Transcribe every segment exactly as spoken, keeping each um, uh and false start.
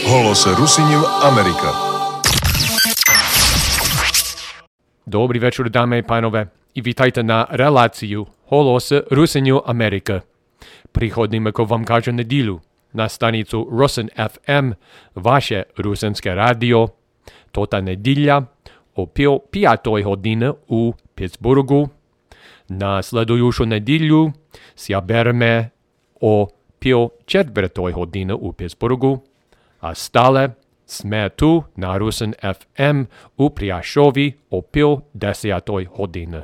Holose Rusinju Amerika. Dobrý večer, dámy a pánové, i vítajte na reláciu Holose Rusinju Amerika. Приходимо к вам каждую неделю на станицу Rusin еф ем, ваше русинское радио. Тота неделя о пятой године у Питтсбургу. На следующую неделю сяберeme о пол четвертой године у Питтсбургу. А стale sme tu на Rusin еф ем у Пряшові о пол десятой године.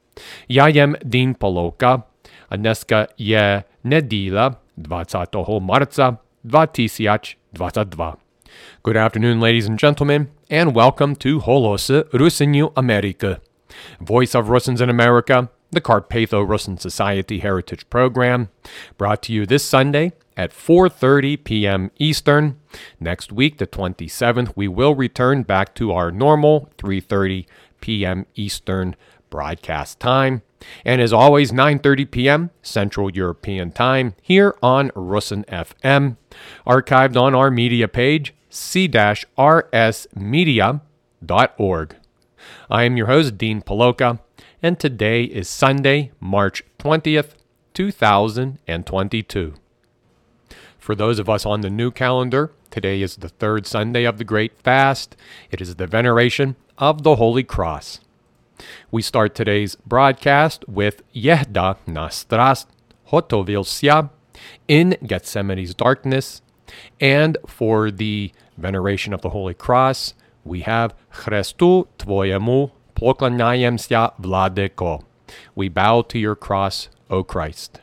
Я ем Дін Полока, а днеска є неділя двадцятого марта две тысячи двадцать два. Good afternoon, ladies and gentlemen, and welcome to Holose Rusinju Amerika, Voice of Russins in America, the Carpatho-Russin Society Heritage Program, brought to you this Sunday at four thirty p.m. Eastern. Next week, the twenty-seventh, we will return back to our normal three thirty p.m. Eastern broadcast time. And as always, nine thirty p.m. Central European Time here on Rusin еф ем, archived on our media page, c dash r s media dot org. I am your host, Dean Paloka, and today is Sunday, March twentieth, two thousand twenty-two. For those of us on the new calendar, today is the third Sunday of the Great Fast. It is the veneration of the Holy Cross. We start today's broadcast with Yehda na strast hotovilsia in Gethsemane's darkness. And for the veneration of the Holy Cross, we have Chrestu tvojemu poklonajemся, Vladeko. We bow to your cross, O Christ.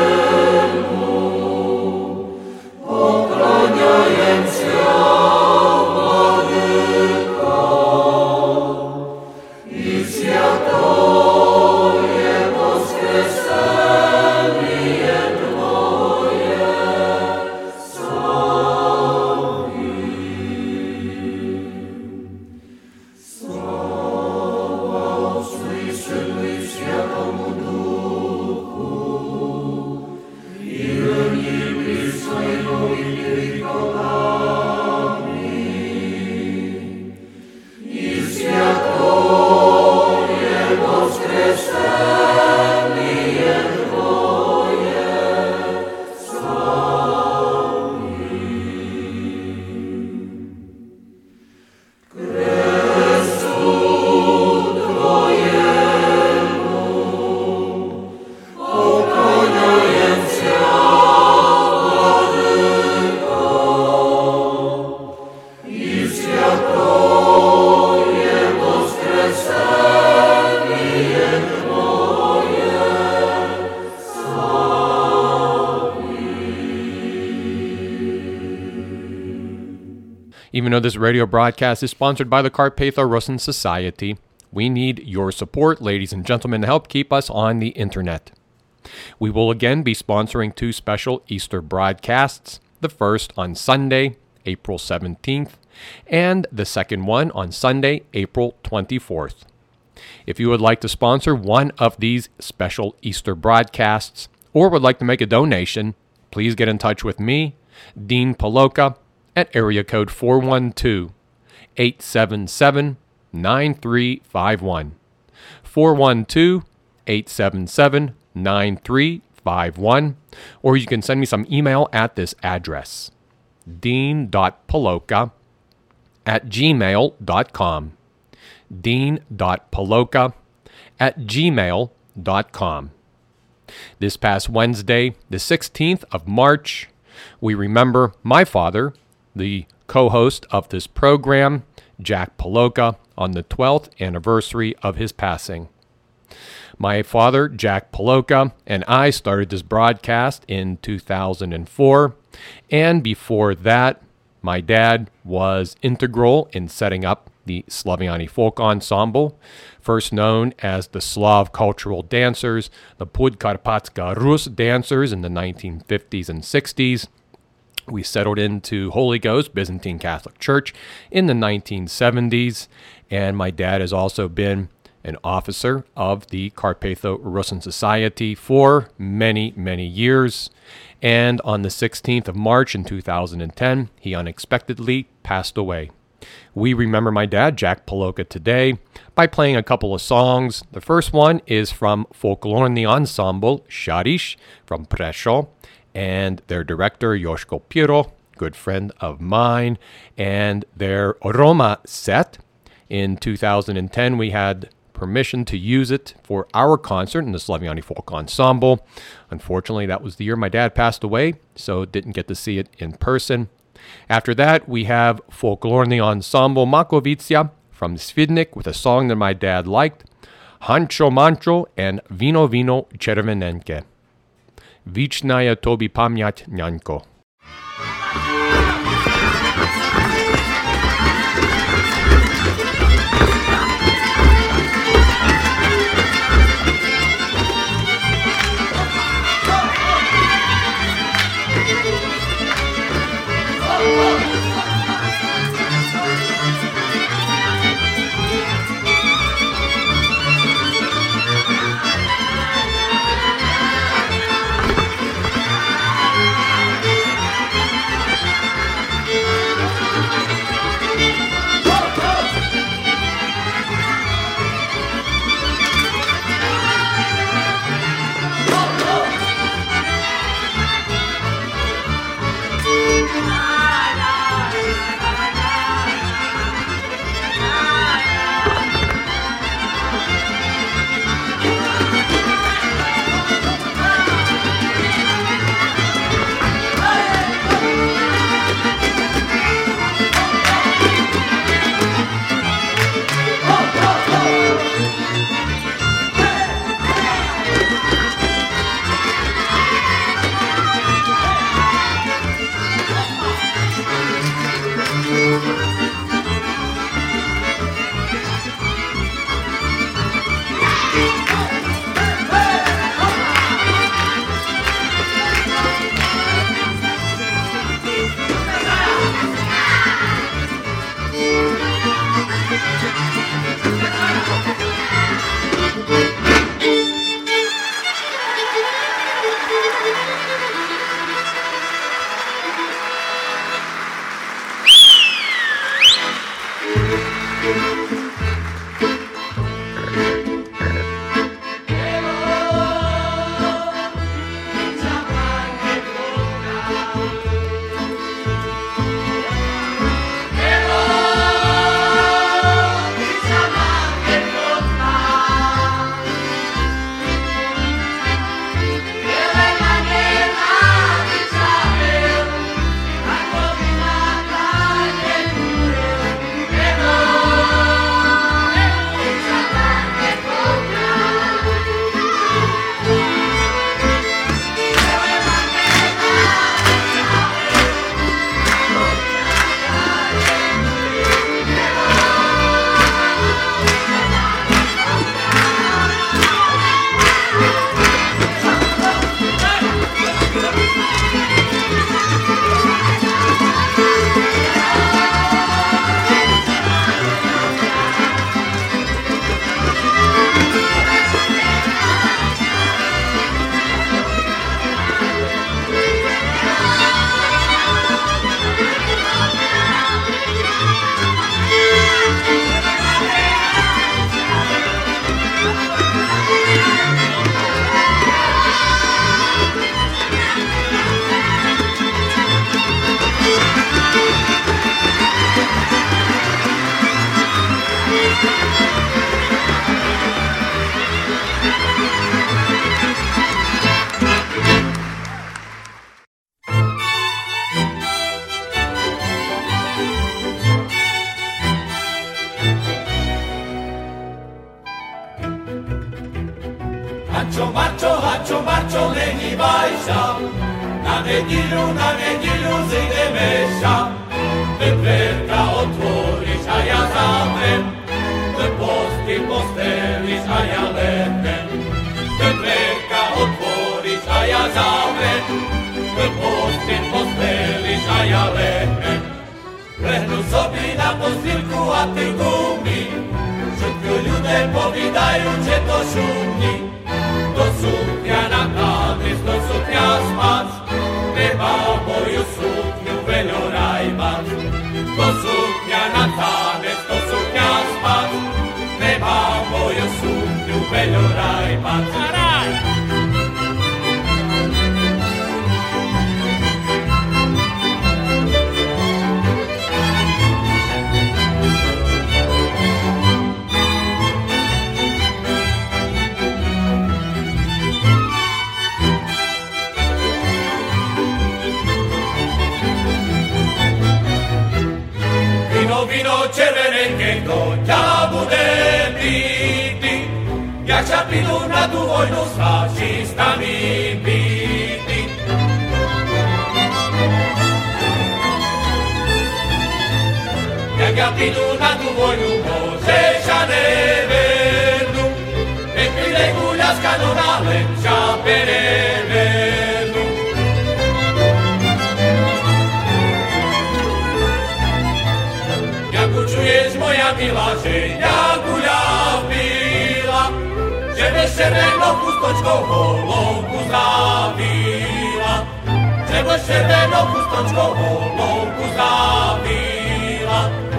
Poklaniajem się Even though this radio broadcast is sponsored by the Carpatho-Rusyn Society, we need your support, ladies and gentlemen, to help keep us on the internet. We will again be sponsoring two special Easter broadcasts, the first on Sunday, April seventeenth, and the second one on Sunday, April twenty-fourth. If you would like to sponsor one of these special Easter broadcasts or would like to make a donation, please get in touch with me, Dean Paloka, at area code four one two, eight seven seven, nine three five one. four one two, eight seven seven, nine three five one. Or you can send me some email at this address, dean dot paloka at gmail dot com. dean dot paloka at gmail dot com. This past Wednesday, the sixteenth of March, we remember my father, the co-host of this program, Jack Paloka, on the twelfth anniversary of his passing. My father, Jack Paloka, and I started this broadcast in two thousand four, and before that, my dad was integral in setting up the Slaviani Folk Ensemble, first known as the Slav Cultural Dancers, the Podkarpatska Rus Dancers in the nineteen fifties and sixties. We settled into Holy Ghost Byzantine Catholic Church in the nineteen seventies, and my dad has also been an officer of the Carpatho-Rusyn Society for many, many years. And on the sixteenth of March in two thousand ten, he unexpectedly passed away. We remember my dad, Jack Paloka, today by playing a couple of songs. The first one is from Folklorny Ensemble Sharish from Prešov, and their director, Joško Piro, good friend of mine, and their Roma set. In two thousand ten, we had permission to use it for our concert in the Slaviani Folk Ensemble. Unfortunately, that was the year my dad passed away, so didn't get to see it in person. After that, we have Folklorny Ensemble Makovitsia from Svidnik with a song that my dad liked, Hancho Mancho and Vino Vino Červenenke. Vichnaya Tobi Pamyat Nyanko. Thank you. Hačo, Marčo, není vajša, na nedílu, na nedílu zjdeme ša. Dverka otvoriš a ja zavrem, posty posteliš a ja letem. Dverka otvoriš a ja zavrem, posty posteliš a ja letem. Lehnu sobi na postilku a ty gumi, všetko ľudé povídajú, že to šumí. Do sukňa na kádris, do sukňa spác, treba moju sukňu veľoraj mať. Do sukňa na kádris, do sukňa spác, treba moju sukňu veľoraj mať. Vino červenenke, kto ťa bude píti, jak ťa prídu na tú vojnu s fašistami píti. Jak ja prídu na tú vojnu, môžeš a nevernu, keď príde guľa z kanona, len ťa perevernu. Čuješ, moja milá, že ja guľa pila, že bez červenou chustočkou holovku zavila, že bez červenou chustočkou holovku zavila.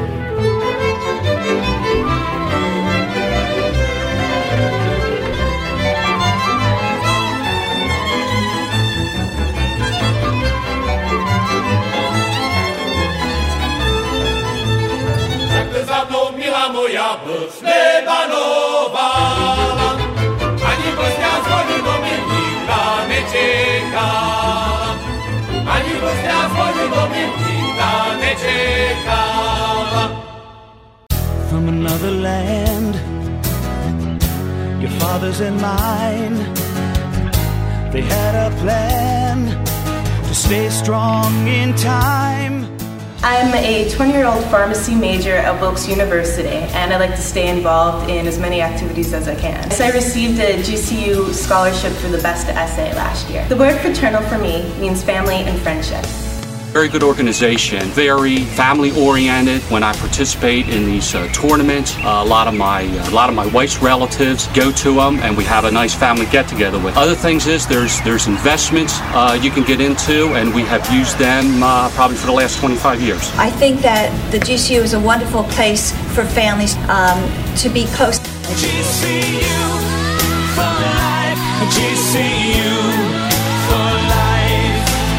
Za mnou, milá moja, blz nebanovala, ani blzňa z vojny do mě nikda nečekala, ani blzňa z vojny do mě nikda nečekala. From another land, your father's and mine, they had a plan to stay strong in time. I'm a twenty-year-old pharmacy major at Wilkes University, and I like to stay involved in as many activities as I can. So I received a G C U scholarship for the best essay last year. The word fraternal for me means family and friendship. Very good organization, very family-oriented. When I participate in these uh, tournaments, uh, a lot of my uh, a lot of my wife's relatives go to them, and we have a nice family get-together with. Other things is there's there's investments uh, you can get into, and we have used them uh, probably for the last twenty-five years. I think that the G C U is a wonderful place for families um, to be close. G C U for life, G C U for life.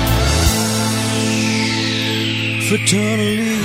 Fraternally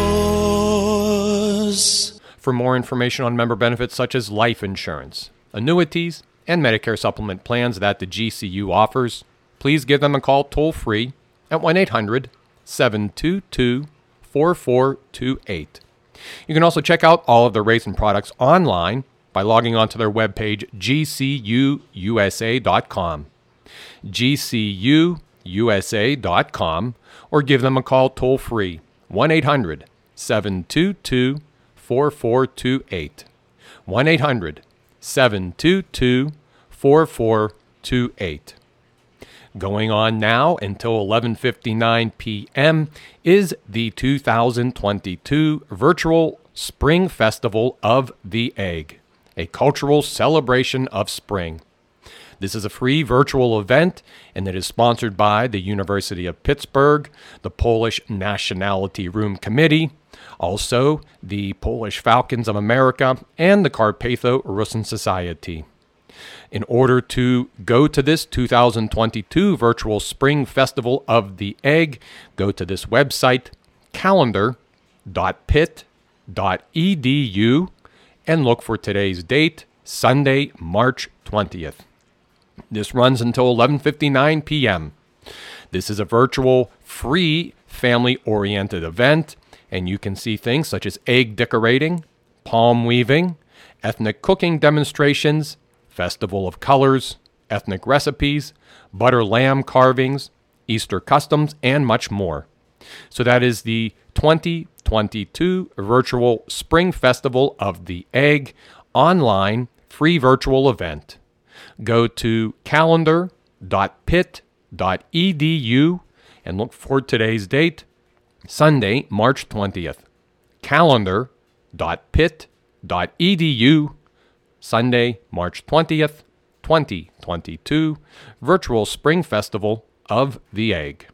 yours. For more information on member benefits such as life insurance, annuities, and Medicare supplement plans that the G C U offers, please give them a call toll-free at one eight hundred, seven two two, four four two eight. You can also check out all of their rates and products online by logging onto their webpage, G C U U S A dot com. G C U U S A dot com, or give them a call toll-free, one eight hundred, seven two two, four four two eight. one eight hundred, seven two two, four four two eight. Going on now until eleven fifty-nine p.m. is the two thousand twenty-two Virtual Spring Festival of the Egg, a cultural celebration of spring. This is a free virtual event, and it is sponsored by the University of Pittsburgh, the Polish Nationality Room Committee, also the Polish Falcons of America, and the Carpatho-Russian Society. In order to go to this two thousand twenty-two Virtual Spring Festival of the Egg, go to this website, calendar dot pitt dot e d u, and look for today's date, Sunday, March twentieth. This runs until eleven fifty-nine p.m. This is a virtual, free, family-oriented event, and you can see things such as egg decorating, palm weaving, ethnic cooking demonstrations, festival of colors, ethnic recipes, butter lamb carvings, Easter customs, and much more. So that is the twenty twenty-two Virtual Spring Festival of the Egg online free virtual event. Go to calendar dot pitt dot e d u and look for today's date, Sunday, March twentieth. calendar dot pitt dot e d u, Sunday, March twentieth, twenty twenty-two, Virtual Spring Festival of the Egg.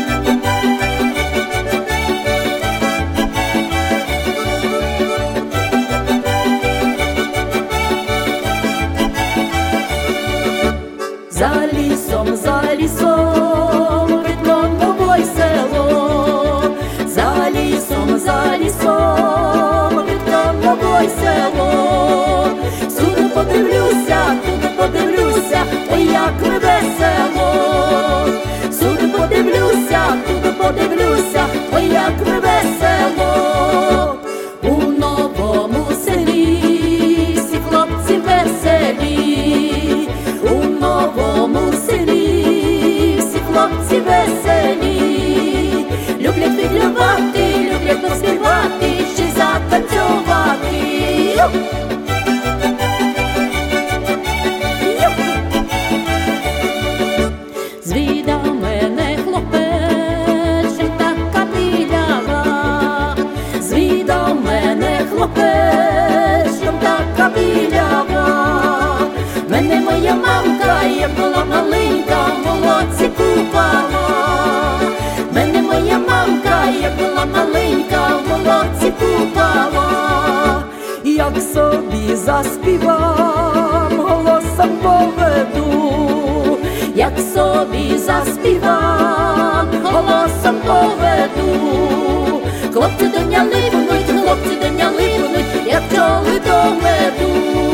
За лісом, за лісом, видно нове село. За лісом, за лісом, видно нове село. Сюди подивлюся, туди подивлюся, ой, як ми весело. Сюди подивлюся, туди подивлюся, ой, як ми весело. У новому селі всі хлопці веселі. У новому селі всі хлопці веселі. Люблять відлювати, люблять поспівати, ще й затанцювати. Звідав мене хлопець, що така білява. Звідав мене хлопець, що така білява. Мене моя мамка, як була маленька, в молодці купала. Мене моя мамка, як була маленька, в молодці купала. Як собі заспівам, голосом поведу. Як собі заспівам, голосом поведу. Хлопці до мене липнуть, хлопці до мене липнуть, як пчоли до меду.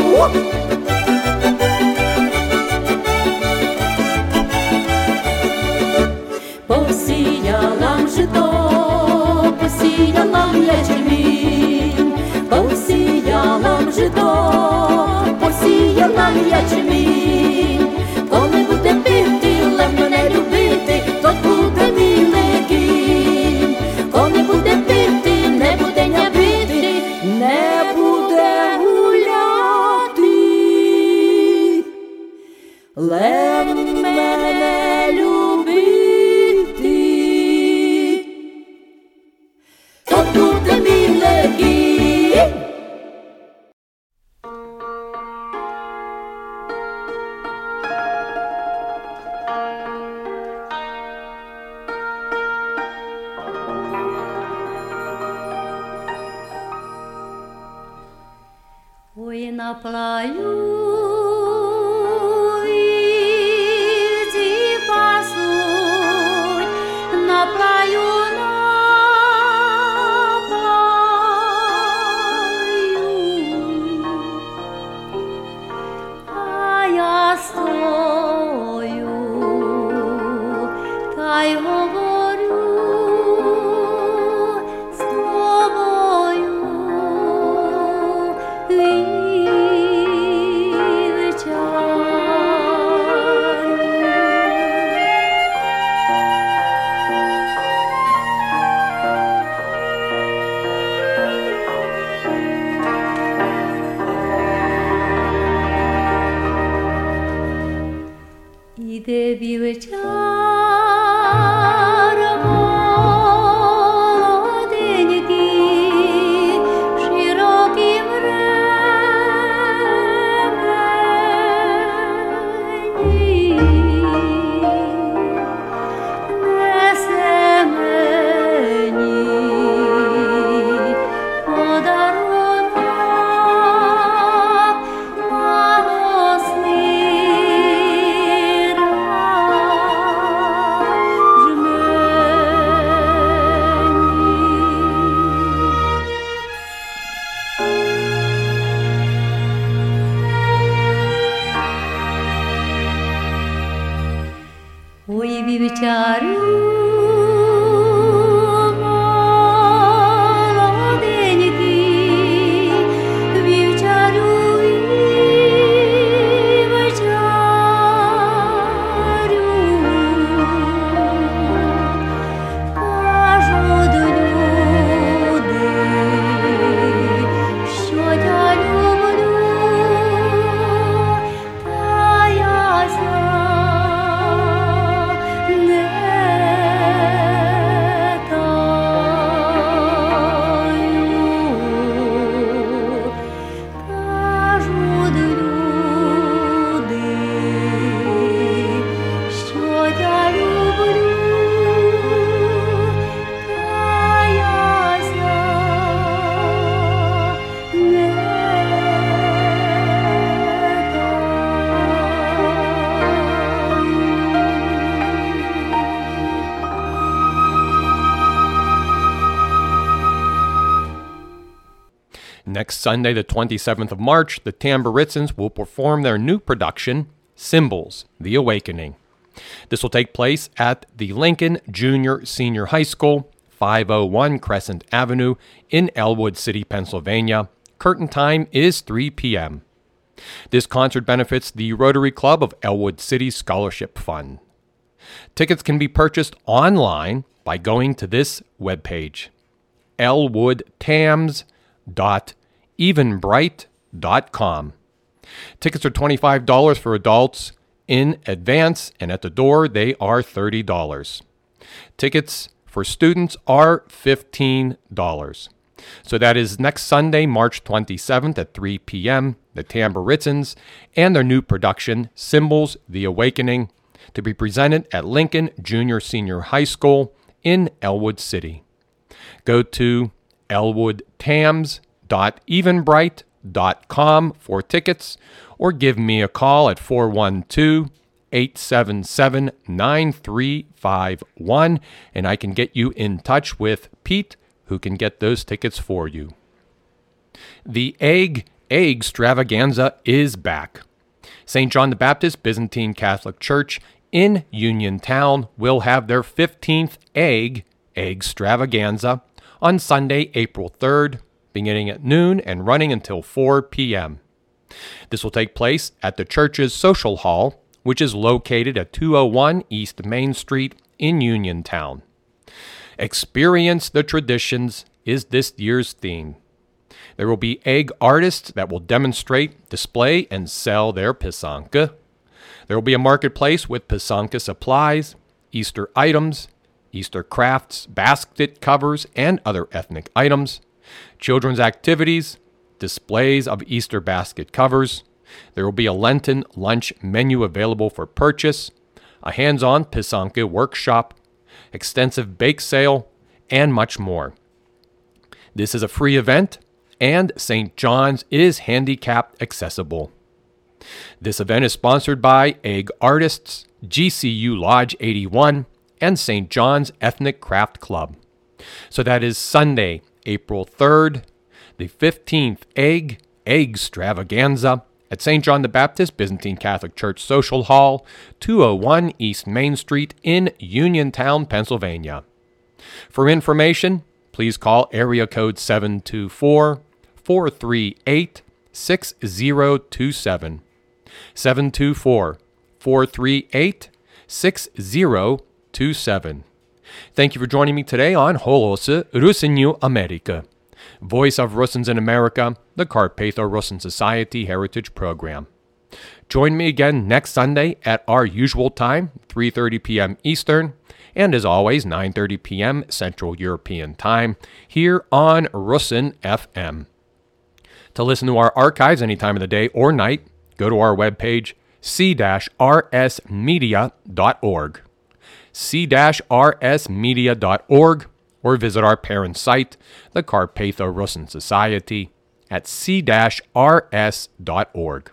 Посіяла жито, посіяла ячмінь, посіяла жито, посіяла ячмінь. Коли буде пити, лев мене любити, то буде мій легінь. Коли буде пити, не буде ня бити, не буде гуляти. Лев мене любити, то буде мій легінь. Ой, на плаю вівці пасуть, на плаю, на плаю. А я стою та й говорю з тобою. Іде вівчар молоденький, широким ремені. Несе мені подарунок малосний. Ой, вівчарю молоденький, вівчарю, вівчарю. Next Sunday, the twenty-seventh of March, the Tamburitzans will perform their new production, Symbols, The Awakening. This will take place at the Lincoln Junior Senior High School, five oh one Crescent Avenue in Elwood City, Pennsylvania. Curtain time is three p.m. This concert benefits the Rotary Club of Elwood City Scholarship Fund. Tickets can be purchased online by going to this webpage, elwood tams dot eventbrite dot com. Tickets are twenty-five dollars for adults in advance, and at the door they are thirty dollars. Tickets for students are fifteen dollars. So that is next Sunday, March twenty-seventh at three p.m., the Tamburitzans and their new production, Symbols, The Awakening, to be presented at Lincoln Junior Senior High School in Elwood City. Go to elwood tams dot eventbrite dot com for tickets, or give me a call at four one two, eight seven seven, nine three five one, and I can get you in touch with Pete, who can get those tickets for you. The Egg Extravaganza is back. Saint John the Baptist Byzantine Catholic Church in Uniontown will have their fifteenth Egg Extravaganza on Sunday, April third, beginning at noon and running until four p.m. This will take place at the church's social hall, which is located at two oh one East Main Street in Uniontown. Experience the traditions is this year's theme. There will be egg artists that will demonstrate, display, and sell their pisanka. There will be a marketplace with pisanka supplies, Easter items, Easter crafts, basket covers, and other ethnic items, children's activities, displays of Easter basket covers. There will be a Lenten lunch menu available for purchase, a hands-on pisanka workshop, extensive bake sale, and much more. This is a free event, and Saint John's is handicapped accessible. This event is sponsored by Egg Artists, G C U Lodge eighty-one, and Saint John's Ethnic Craft Club. So that is Sunday, April third, the fifteenth Egg Extravaganza at Saint John the Baptist Byzantine Catholic Church Social Hall, two oh one East Main Street in Uniontown, Pennsylvania. For information, please call area code seven two four, four three eight, six zero two seven. seven two four, four three eight, six zero two seven. Thank you for joining me today on Holosy Rusiniu America, Voice of Russians in America, the Carpatho-Russian Society Heritage Program. Join me again next Sunday at our usual time, three thirty p.m. Eastern, and as always, nine thirty p.m. Central European Time, here on Russin F M. To listen to our archives any time of the day or night, go to our webpage, c r s media dot org. c r s media dot org, or visit our parent site, the Carpatho-Russian Society, at c r s dot org.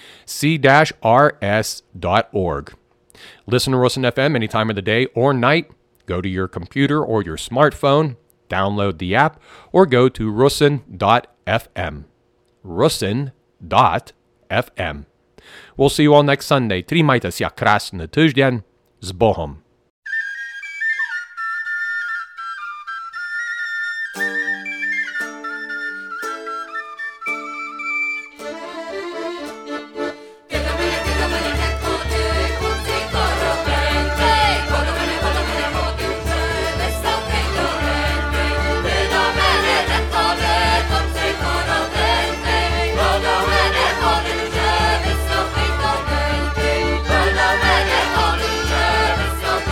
c r s dot org. Listen to Russin F M any time of the day or night. Go to your computer or your smartphone, download the app, or go to russin dot f m. russin dot f m. We'll see you all next Sunday. Trimajte się krasny tydzień. Z Bohom. Stop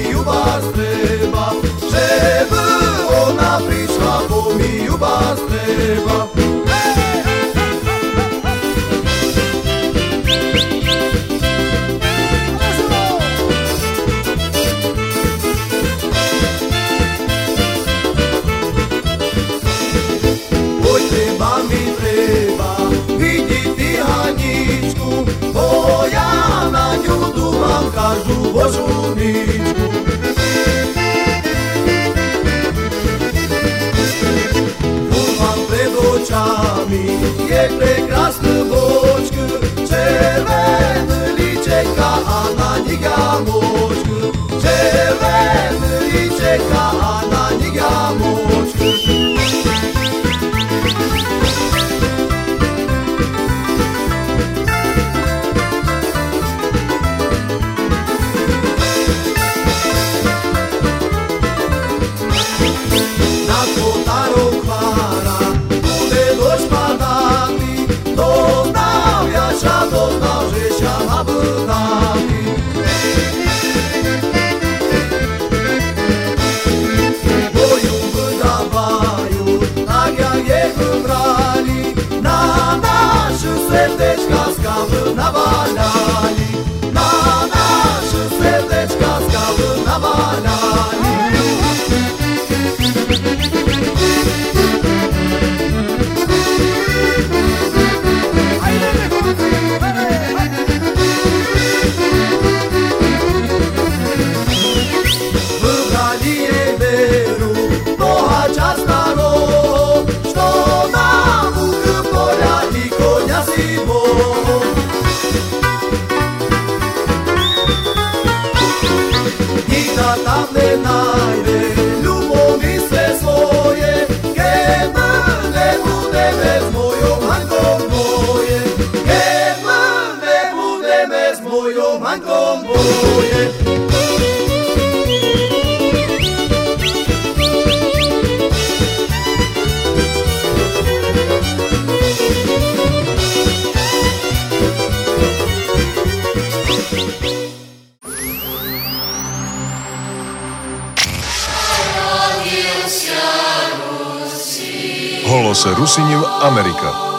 pomiju vás treba, żeby ona prišla, pomiju vás treba. Oj, treba mi treba, vidíti Haničku, bo ja na ňu dúfam každú Božú ničku. Dúfam pred očami, je prekrásne bočku, červené líčeka a na nich jamočku, červené líčeka a na nich jamočku. Serdeczka skawy nawalali, na nasze serdeczka skawy nawalali. Wybrali je veru, Boha čas na rok, što nam u poljali konja si Bog. Nikda tam ne najde ljubovi sve svoje, kad ne bude bez mojom Hankom moje, kad ne bude bez mojom Hankom moje. Голос Русинів Америка.